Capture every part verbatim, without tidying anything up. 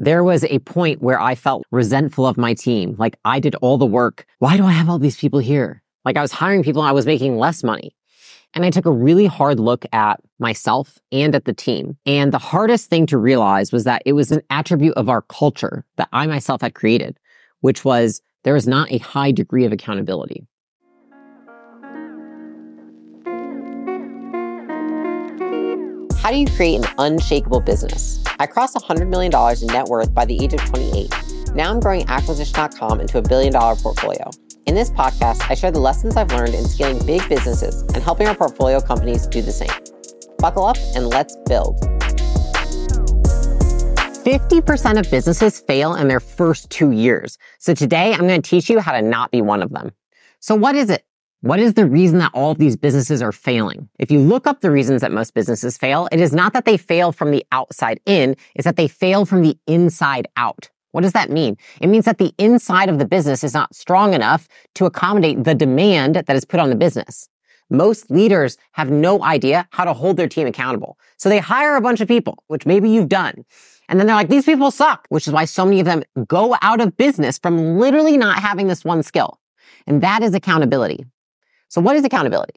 There was a point where I felt resentful of my team. Like, I did all the work. Why do I have all these people here? Like, I was hiring people and I was making less money. And I took a really hard look at myself and at the team. And the hardest thing to realize was that it was an attribute of our culture that I myself had created, which was there is not a high degree of accountability. How do you create an unshakable business? I crossed one hundred million dollars in net worth by the age of twenty-eight. Now I'm growing Acquisition dot com into a billion dollar portfolio. In this podcast, I share the lessons I've learned in scaling big businesses and helping our portfolio companies do the same. Buckle up and let's build. fifty percent of businesses fail in their first two years. So today I'm going to teach you how to not be one of them. So what is it? What is the reason that all of these businesses are failing? If you look up the reasons that most businesses fail, it is not that they fail from the outside in, it's that they fail from the inside out. What does that mean? It means that the inside of the business is not strong enough to accommodate the demand that is put on the business. Most leaders have no idea how to hold their team accountable. So they hire a bunch of people, which maybe you've done. And then they're like, these people suck, which is why so many of them go out of business from literally not having this one skill. And that is accountability. So what is accountability?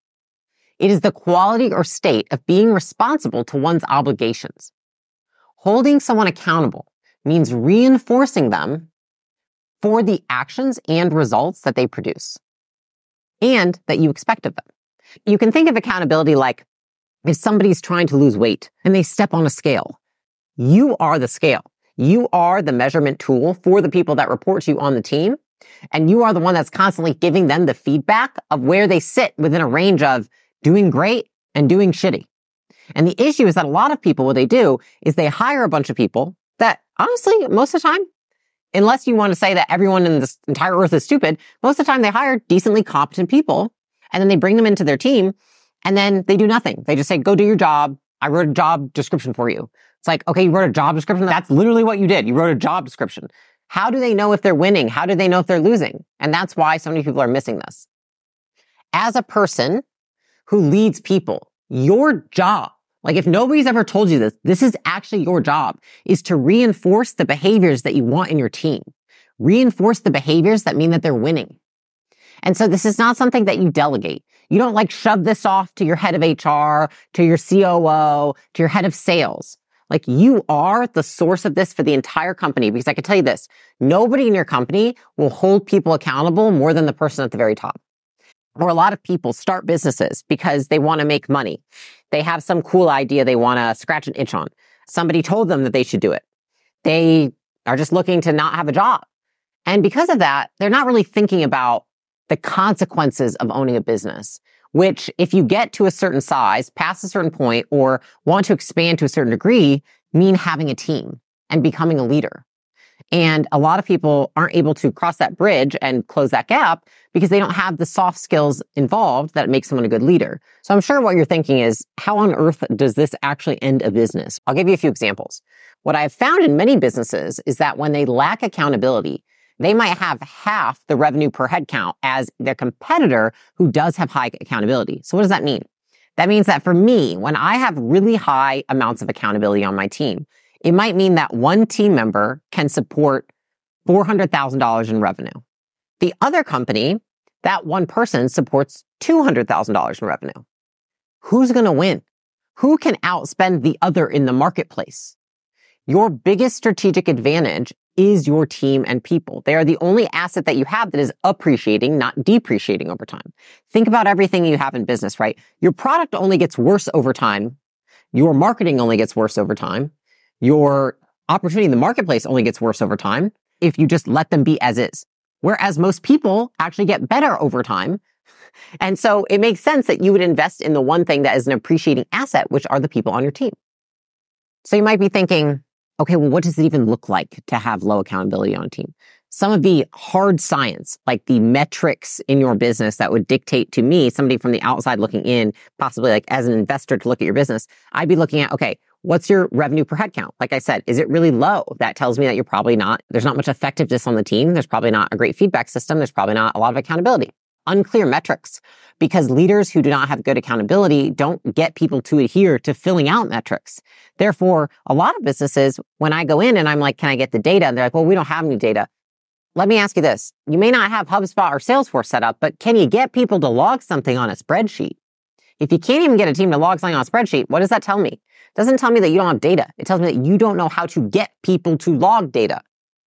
It is the quality or state of being responsible to one's obligations. Holding someone accountable means reinforcing them for the actions and results that they produce and that you expect of them. You can think of accountability like if somebody's trying to lose weight and they step on a scale. You are the scale. You are the measurement tool for the people that report to you on the team. And you are the one that's constantly giving them the feedback of where they sit within a range of doing great and doing shitty. And the issue is that a lot of people, what they do is they hire a bunch of people that honestly, most of the time, unless you want to say that everyone in this entire earth is stupid, most of the time they hire decently competent people and then they bring them into their team and then they do nothing. They just say, go do your job. I wrote a job description for you. It's like, okay, you wrote a job description. That's literally what you did. You wrote a job description. How do they know if they're winning? How do they know if they're losing? And that's why so many people are missing this. As a person who leads people, your job, like if nobody's ever told you this, this is actually your job, is to reinforce the behaviors that you want in your team. Reinforce the behaviors that mean that they're winning. And so this is not something that you delegate. You don't like shove this off to your head of H R, to your C O O, to your head of sales. Like you are the source of this for the entire company, because I can tell you this, nobody in your company will hold people accountable more than the person at the very top. Or a lot of people start businesses because they want to make money. They have some cool idea they want to scratch an itch on. Somebody told them that they should do it. They are just looking to not have a job. And because of that, they're not really thinking about the consequences of owning a business, which if you get to a certain size, past a certain point, or want to expand to a certain degree, mean having a team and becoming a leader. And a lot of people aren't able to cross that bridge and close that gap because they don't have the soft skills involved that makes someone a good leader. So I'm sure what you're thinking is, how on earth does this actually end a business? I'll give you a few examples. What I've found in many businesses is that when they lack accountability, they might have half the revenue per head count as their competitor who does have high accountability. So what does that mean? That means that for me, when I have really high amounts of accountability on my team, it might mean that one team member can support four hundred thousand dollars in revenue. The other company, that one person supports two hundred thousand dollars in revenue. Who's going to win? Who can outspend the other in the marketplace? Your biggest strategic advantage is your team and people. They are the only asset that you have that is appreciating, not depreciating over time. Think about everything you have in business, right? Your product only gets worse over time. Your marketing only gets worse over time. Your opportunity in the marketplace only gets worse over time if you just let them be as is. Whereas most people actually get better over time. And so it makes sense that you would invest in the one thing that is an appreciating asset, which are the people on your team. So you might be thinking, okay, well, what does it even look like to have low accountability on a team? Some of the hard science, like the metrics in your business that would dictate to me, somebody from the outside looking in, possibly like as an investor to look at your business, I'd be looking at, okay, what's your revenue per head count? Like I said, is it really low? That tells me that you're probably not, there's not much effectiveness on the team. There's probably not a great feedback system. There's probably not a lot of accountability. unclear metrics, because leaders who do not have good accountability don't get people to adhere to filling out metrics. Therefore, a lot of businesses, when I go in and I'm like, can I get the data? And they're like, well, we don't have any data. Let me ask you this. You may not have HubSpot or Salesforce set up, but can you get people to log something on a spreadsheet? If you can't even get a team to log something on a spreadsheet, what does that tell me? It doesn't tell me that you don't have data. It tells me that you don't know how to get people to log data.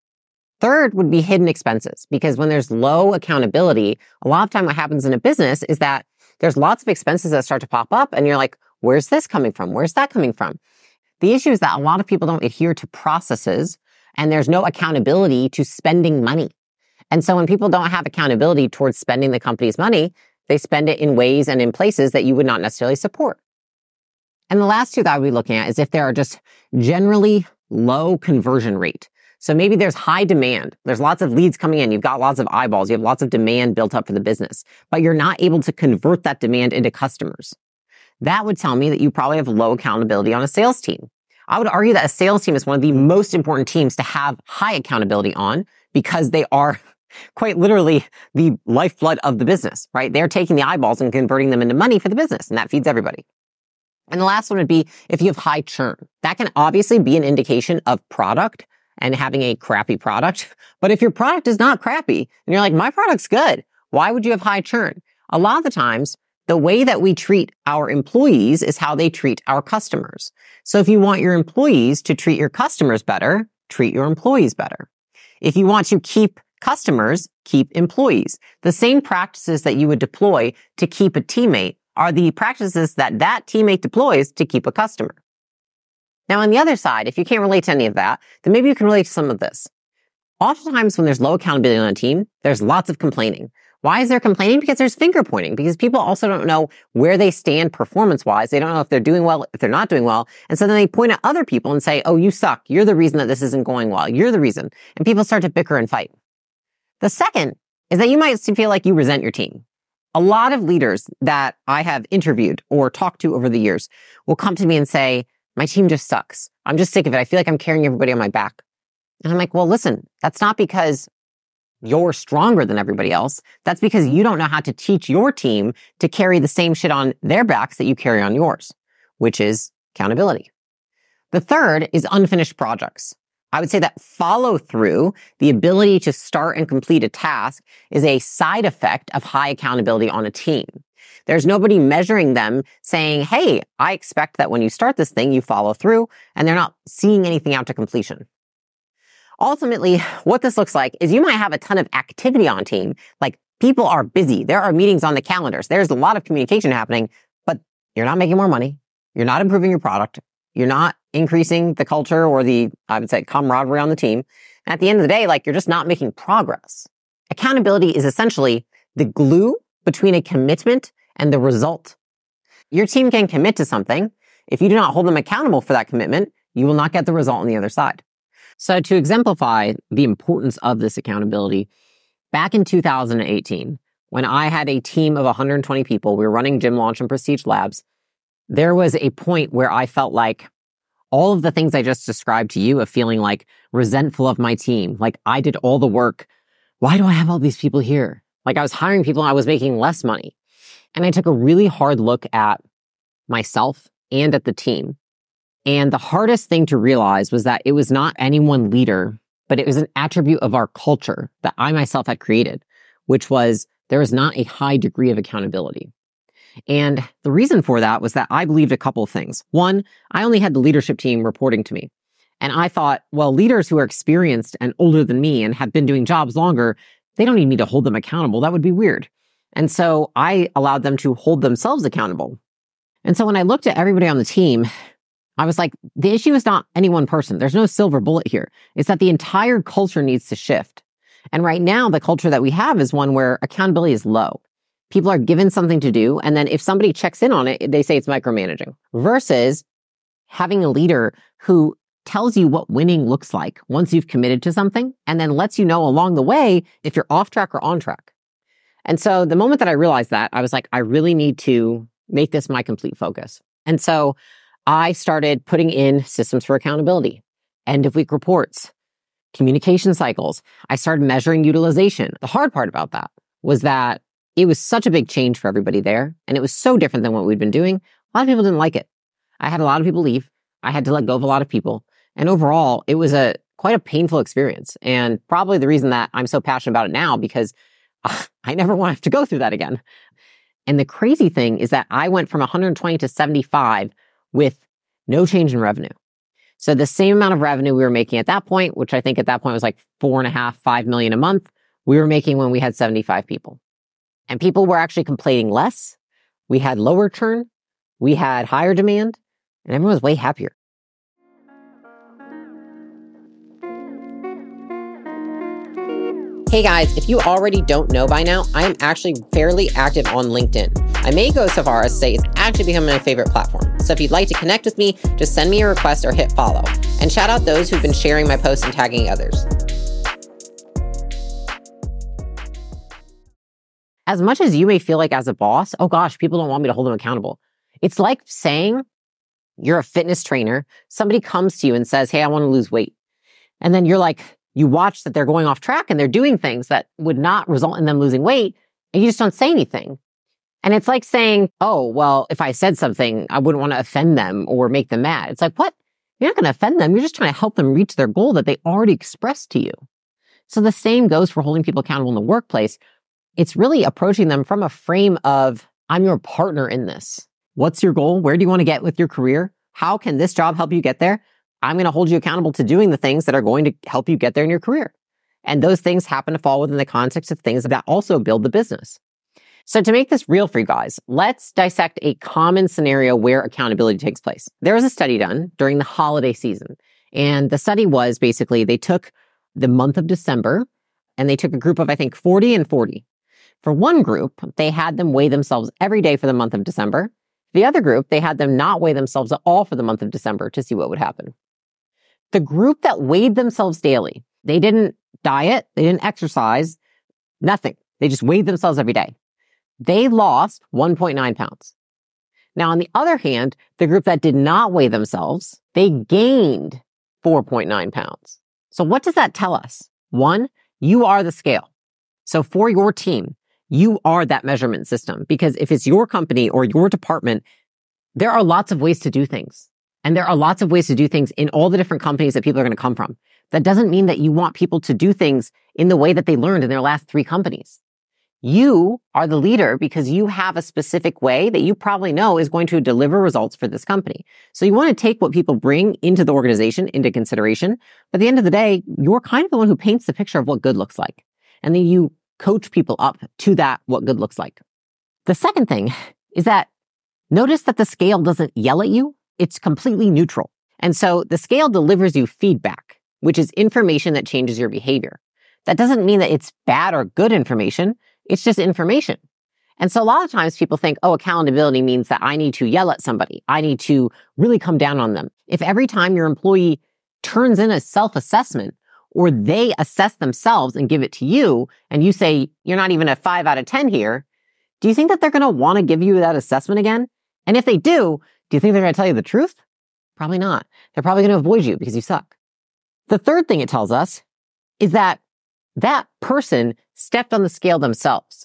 Third would be hidden expenses, because when there's low accountability, a lot of time what happens in a business is that there's lots of expenses that start to pop up and you're like, where's this coming from? Where's that coming from? The issue is that a lot of people don't adhere to processes and there's no accountability to spending money. And so when people don't have accountability towards spending the company's money, they spend it in ways and in places that you would not necessarily support. And the last two that I would be looking at is if there are just generally low conversion rate. So maybe there's high demand. There's lots of leads coming in. You've got lots of eyeballs. You have lots of demand built up for the business, but you're not able to convert that demand into customers. That would tell me that you probably have low accountability on a sales team. I would argue that a sales team is one of the most important teams to have high accountability on, because they are quite literally the lifeblood of the business, right? They're taking the eyeballs and converting them into money for the business, and that feeds everybody. And the last one would be if you have high churn. That can obviously be an indication of product and having a crappy product. But if your product is not crappy and you're like, my product's good, why would you have high churn? A lot of the times, the way that we treat our employees is how they treat our customers. So if you want your employees to treat your customers better, treat your employees better. If you want to keep customers, keep employees. The same practices that you would deploy to keep a teammate are the practices that that teammate deploys to keep a customer. Now, on the other side, if you can't relate to any of that, then maybe you can relate to some of this. Oftentimes, when there's low accountability on a team, there's lots of complaining. Why is there complaining? Because there's finger pointing, because people also don't know where they stand performance-wise. They don't know if they're doing well, if they're not doing well. And so then they point at other people and say, oh, you suck. You're the reason that this isn't going well. You're the reason. And people start to bicker and fight. The second is that you might feel like you resent your team. A lot of leaders that I have interviewed or talked to over the years will come to me and say, my team just sucks. I'm just sick of it. I feel like I'm carrying everybody on my back. And I'm like, well, listen, that's not because you're stronger than everybody else. That's because you don't know how to teach your team to carry the same shit on their backs that you carry on yours, which is accountability. The third is unfinished projects. I would say that follow through, the ability to start and complete a task, is a side effect of high accountability on a team. There's nobody measuring them saying, hey, I expect that when you start this thing, you follow through, and they're not seeing anything out to completion. Ultimately, what this looks like is you might have a ton of activity on team, like people are busy. There are meetings on the calendars. There's a lot of communication happening, but you're not making more money. You're not improving your product. You're not increasing the culture or the, I would say, camaraderie on the team. And at the end of the day, like, you're just not making progress. Accountability is essentially the glue between a commitment and the result. Your team can commit to something. If you do not hold them accountable for that commitment, you will not get the result on the other side. So to exemplify the importance of this accountability, back in two thousand eighteen, when I had a team of one hundred twenty people, we were running Gym Launch and Prestige Labs, there was a point where I felt like all of the things I just described to you of feeling like resentful of my team, like I did all the work. Why do I have all these people here? Like I was hiring people and I was making less money. And I took a really hard look at myself and at the team. And the hardest thing to realize was that it was not any one leader, but it was an attribute of our culture that I myself had created, which was there was not a high degree of accountability. And the reason for that was that I believed a couple of things. One, I only had the leadership team reporting to me. And I thought, well, leaders who are experienced and older than me and have been doing jobs longer, they don't need me to hold them accountable. That would be weird. And so I allowed them to hold themselves accountable. And so when I looked at everybody on the team, I was like, the issue is not any one person. There's no silver bullet here. It's that the entire culture needs to shift. And right now, the culture that we have is one where accountability is low. People are given something to do, and then if somebody checks in on it, they say it's micromanaging. Versus having a leader who tells you what winning looks like once you've committed to something, and then lets you know along the way if you're off track or on track. And so the moment that I realized that, I was like, I really need to make this my complete focus. And so I started putting in systems for accountability, end of week reports, communication cycles. I started measuring utilization. The hard part about that was that it was such a big change for everybody there. And it was so different than what we'd been doing. A lot of people didn't like it. I had a lot of people leave. I had to let go of a lot of people. And overall, it was a quite a painful experience. And probably the reason that I'm so passionate about it now, because uh, I never want to have to go through that again. And the crazy thing is that I went from one hundred twenty to seventy-five with no change in revenue. So the same amount of revenue we were making at that point, which I think at that point was like four and a half, five million a month, we were making when we had seventy-five people. And people were actually complaining less. We had lower churn. We had higher demand. And everyone was way happier. Hey guys, if you already don't know by now, I am actually fairly active on LinkedIn. I may go so far as to say it's actually become my favorite platform. So if you'd like to connect with me, just send me a request or hit follow. And shout out those who've been sharing my posts and tagging others. As much as you may feel like as a boss, oh gosh, people don't want me to hold them accountable. It's like saying you're a fitness trainer. Somebody comes to you and says, hey, I want to lose weight. And then you're like, you watch that they're going off track and they're doing things that would not result in them losing weight, and you just don't say anything. And it's like saying, oh, well, if I said something, I wouldn't want to offend them or make them mad. It's like, what? You're not going to offend them. You're just trying to help them reach their goal that they already expressed to you. So the same goes for holding people accountable in the workplace. It's really approaching them from a frame of, I'm your partner in this. What's your goal? Where do you want to get with your career? How can this job help you get there? I'm going to hold you accountable to doing the things that are going to help you get there in your career. And those things happen to fall within the context of things that also build the business. So to make this real for you guys, let's dissect a common scenario where accountability takes place. There was a study done during the holiday season. And the study was basically they took the month of December and they took a group of, I think, forty and forty. For one group, they had them weigh themselves every day for the month of December. The other group, they had them not weigh themselves at all for the month of December to see what would happen. The group that weighed themselves daily, they didn't diet, they didn't exercise, nothing. They just weighed themselves every day. They lost one point nine pounds. Now, on the other hand, the group that did not weigh themselves, they gained four point nine pounds. So what does that tell us? One, you are the scale. So for your team, you are that measurement system, because if it's your company or your department, there are lots of ways to do things. And there are lots of ways to do things in all the different companies that people are going to come from. That doesn't mean that you want people to do things in the way that they learned in their last three companies. You are the leader because you have a specific way that you probably know is going to deliver results for this company. So you want to take what people bring into the organization into consideration. But at the end of the day, you're kind of the one who paints the picture of what good looks like. And then you coach people up to that, what good looks like. The second thing is that notice that the scale doesn't yell at you. It's completely neutral. And so the scale delivers you feedback, which is information that changes your behavior. That doesn't mean that it's bad or good information. It's just information. And so a lot of times people think, oh, accountability means that I need to yell at somebody. I need to really come down on them. If every time your employee turns in a self-assessment or they assess themselves and give it to you, and you say, you're not even a five out of ten here, do you think that they're going to want to give you that assessment again? And if they do, do you think they're going to tell you the truth? Probably not. They're probably going to avoid you because you suck. The third thing it tells us is that that person stepped on the scale themselves.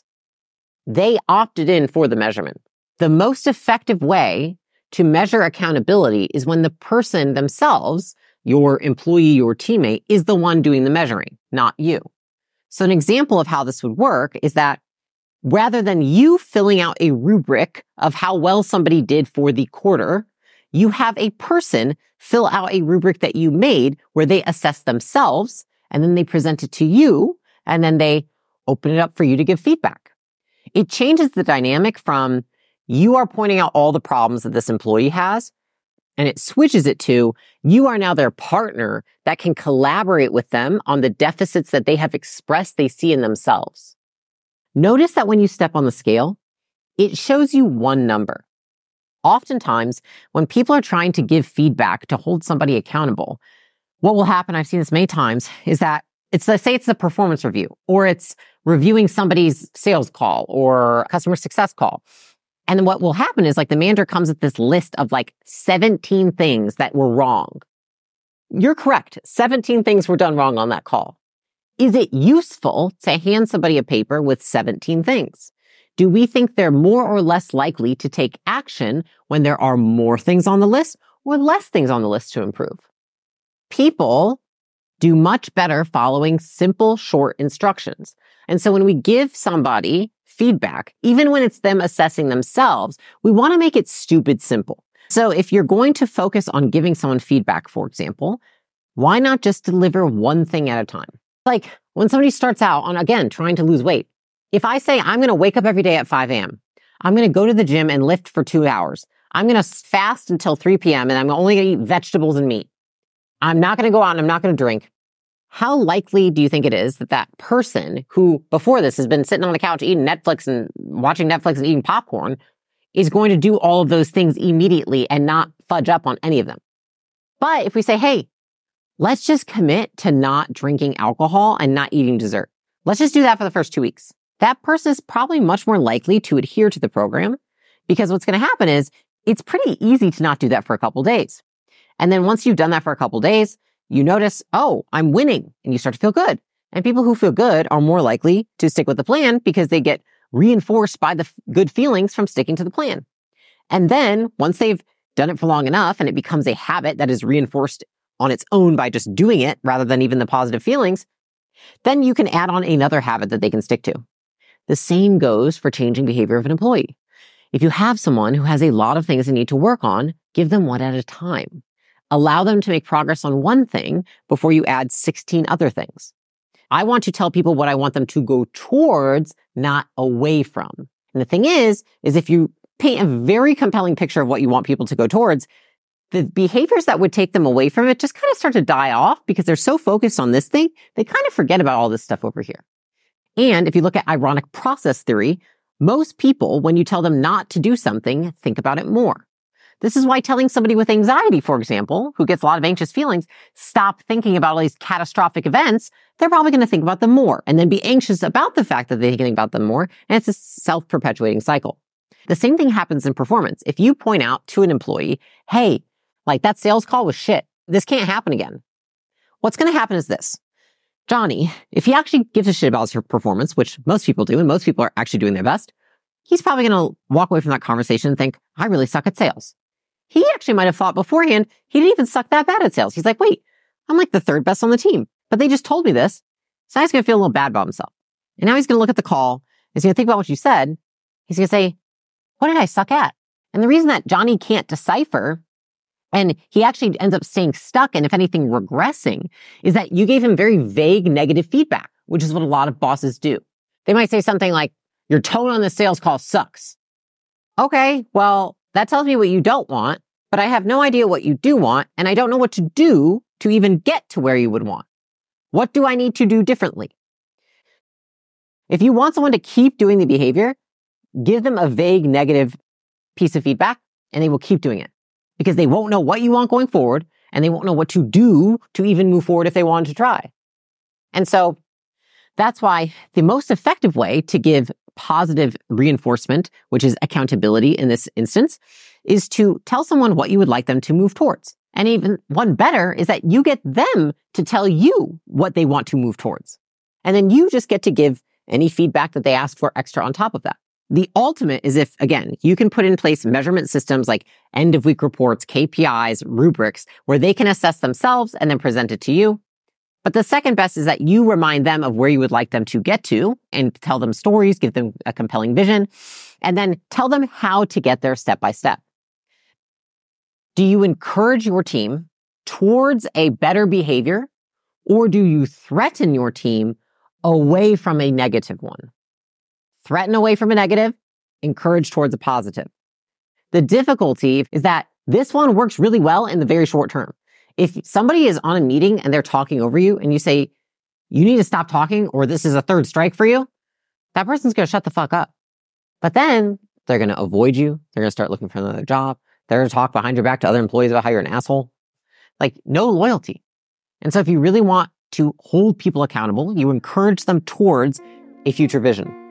They opted in for the measurement. The most effective way to measure accountability is when the person themselves, your employee, your teammate, is the one doing the measuring, not you. So an example of how this would work is that rather than you filling out a rubric of how well somebody did for the quarter, you have a person fill out a rubric that you made where they assess themselves, and then they present it to you, and then they open it up for you to give feedback. It changes the dynamic from you are pointing out all the problems that this employee has, and it switches it to you are now their partner that can collaborate with them on the deficits that they have expressed they see in themselves. Notice that when you step on the scale, it shows you one number. Oftentimes, when people are trying to give feedback to hold somebody accountable, what will happen, I've seen this many times, is that it's, let's say it's a performance review, or it's reviewing somebody's sales call or customer success call. And then what will happen is like the manager comes with this list of like seventeen things that were wrong. You're correct. seventeen things were done wrong on that call. Is it useful to hand somebody a paper with seventeen things? Do we think they're more or less likely to take action when there are more things on the list or less things on the list to improve? People do much better following simple, short instructions. And so when we give somebody feedback, even when it's them assessing themselves, we want to make it stupid simple. So if you're going to focus on giving someone feedback, for example, why not just deliver one thing at a time? Like when somebody starts out on, again, trying to lose weight. If I say, I'm going to wake up every day at five a.m., I'm going to go to the gym and lift for two hours. I'm going to fast until three p.m. and I'm only going to eat vegetables and meat. I'm not going to go out and I'm not going to drink. How likely do you think it is that that person who before this has been sitting on the couch eating Netflix and watching Netflix and eating popcorn is going to do all of those things immediately and not fudge up on any of them? But if we say, hey, let's just commit to not drinking alcohol and not eating dessert. Let's just do that for the first two weeks. That person is probably much more likely to adhere to the program because what's going to happen is it's pretty easy to not do that for a couple days. And then once you've done that for a couple days, you notice, oh, I'm winning, and you start to feel good. And people who feel good are more likely to stick with the plan because they get reinforced by the f- good feelings from sticking to the plan. And then once they've done it for long enough and it becomes a habit that is reinforced on its own by just doing it rather than even the positive feelings, then you can add on another habit that they can stick to. The same goes for changing behavior of an employee. If you have someone who has a lot of things they need to work on, give them one at a time. Allow them to make progress on one thing before you add sixteen other things. I want to tell people what I want them to go towards, not away from. And the thing is, is if you paint a very compelling picture of what you want people to go towards, the behaviors that would take them away from it just kind of start to die off because they're so focused on this thing, they kind of forget about all this stuff over here. And if you look at ironic process theory, most people, when you tell them not to do something, think about it more. This is why telling somebody with anxiety, for example, who gets a lot of anxious feelings, stop thinking about all these catastrophic events, they're probably going to think about them more and then be anxious about the fact that they're thinking about them more. And it's a self-perpetuating cycle. The same thing happens in performance. If you point out to an employee, hey, like that sales call was shit. This can't happen again. What's going to happen is this. Johnny, if he actually gives a shit about his performance, which most people do, and most people are actually doing their best, he's probably going to walk away from that conversation and think, I really suck at sales. He actually might have thought beforehand he didn't even suck that bad at sales. He's like, wait, I'm like the third best on the team, but they just told me this. So now he's going to feel a little bad about himself. And now he's going to look at the call. He's going to think about what you said. He's going to say, what did I suck at? And the reason that Johnny can't decipher and he actually ends up staying stuck and if anything regressing is that you gave him very vague negative feedback, which is what a lot of bosses do. They might say something like, your tone on the sales call sucks. Okay, well, that tells me what you don't want, but I have no idea what you do want, and I don't know what to do to even get to where you would want. What do I need to do differently? If you want someone to keep doing the behavior, give them a vague negative piece of feedback, and they will keep doing it because they won't know what you want going forward, and they won't know what to do to even move forward if they wanted to try. And so that's why the most effective way to give positive reinforcement, which is accountability in this instance, is to tell someone what you would like them to move towards. And even one better is that you get them to tell you what they want to move towards. And then you just get to give any feedback that they ask for extra on top of that. The ultimate is if, again, you can put in place measurement systems like end of week reports, K P Is, rubrics, where they can assess themselves and then present it to you. But the second best is that you remind them of where you would like them to get to and tell them stories, give them a compelling vision, and then tell them how to get there step by step. Do you encourage your team towards a better behavior, or do you threaten your team away from a negative one? Threaten away from a negative, encourage towards a positive. The difficulty is that this one works really well in the very short term. If somebody is on a meeting and they're talking over you and you say, you need to stop talking or this is a third strike for you, that person's going to shut the fuck up. But then they're going to avoid you. They're going to start looking for another job. They're going to talk behind your back to other employees about how you're an asshole. Like, no loyalty. And so if you really want to hold people accountable, you encourage them towards a future vision.